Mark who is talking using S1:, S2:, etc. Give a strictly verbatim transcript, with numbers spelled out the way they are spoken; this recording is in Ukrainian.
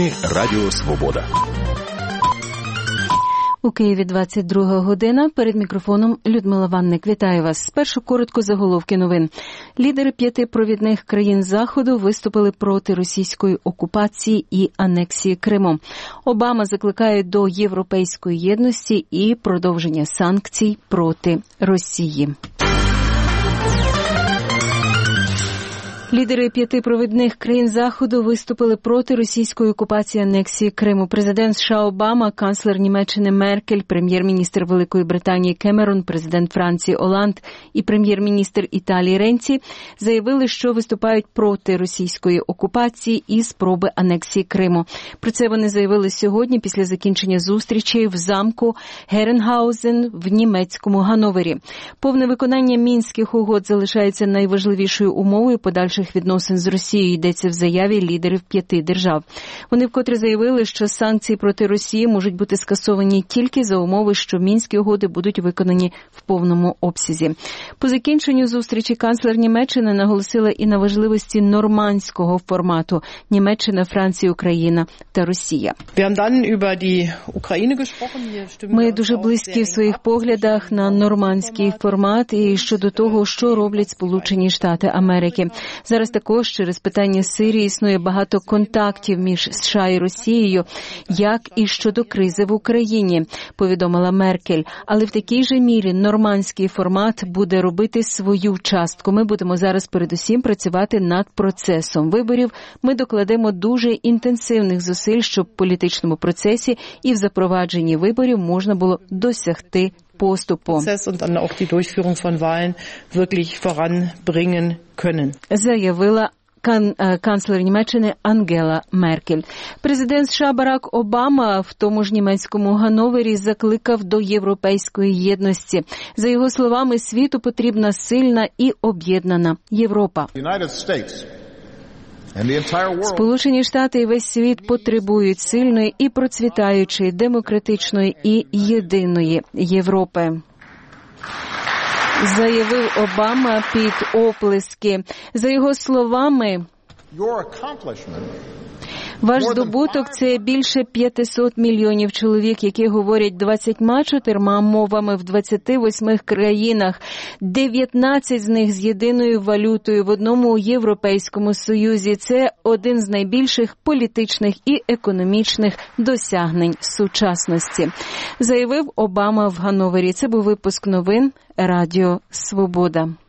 S1: Новини Радіо Свобода.
S2: У Києві двадцять друга година. Перед мікрофоном Людмила Ванник. Вітаю вас. Спершу коротко заголовки новин. Лідери п'яти провідних країн Заходу виступили проти російської окупації і анексії Криму. Обама закликає до європейської єдності і продовження санкцій проти Росії. Лідери п'яти провідних країн Заходу виступили проти російської окупації анексії Криму. Президент США Обама, канцлер Німеччини Меркель, прем'єр-міністр Великої Британії Кемерон, президент Франції Оланд і прем'єр-міністр Італії Ренці заявили, що виступають проти російської окупації і спроби анексії Криму. Про це вони заявили сьогодні після закінчення зустрічі в замку Геренгаузен в німецькому Ганновері. Повне виконання Мінських угод залишається найважливішою умовою подальшого відносин з Росією, йдеться в заяві лідерів п'яти держав. Вони вкотре заявили, що санкції проти Росії можуть бути скасовані тільки за умови, що Мінські угоди будуть виконані в повному обсязі. По закінченню зустрічі канцлер Німеччини наголосила і на важливості нормандського формату – Німеччина, Франція, Україна та Росія. Ми дуже близькі в своїх поглядах на нормандський формат і щодо того, що роблять Сполучені Штати Америки. Зараз також через питання Сирії існує багато контактів між США і Росією, як і щодо кризи в Україні, повідомила Меркель. Але в такій же мірі нормандський формат буде робити свою частку. Ми будемо зараз передусім працювати над процесом виборів. Ми докладемо дуже інтенсивних зусиль, щоб в політичному процесі і в запровадженні виборів можна було досягти поступу. Заявила Кан, канцлер Німеччини Ангела Меркель. Президент США Барак Обама в тому ж німецькому Ганновері закликав до європейської єдності. За його словами, світу потрібна сильна і об'єднана Європа. Сполучені Штати і весь світ потребують сильної і процвітаючої, демократичної і єдиної Європи, заявив Обама під оплески. За його словами, ваш здобуток – це більше п'ятсот мільйонів чоловік, які говорять двадцятьма чотирма мовами в двадцяти восьми країнах, дев'ятнадцять з них з єдиною валютою в одному Європейському Союзі. Це один з найбільших політичних і економічних досягнень сучасності, заявив Обама в Ганновері. Це був випуск новин Радіо Свобода.